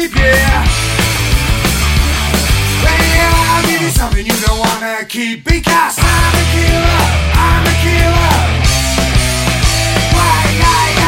yeah. Hey, I'll give you something you don't wanna keep, because I'm a killer, I'm a killer. Why,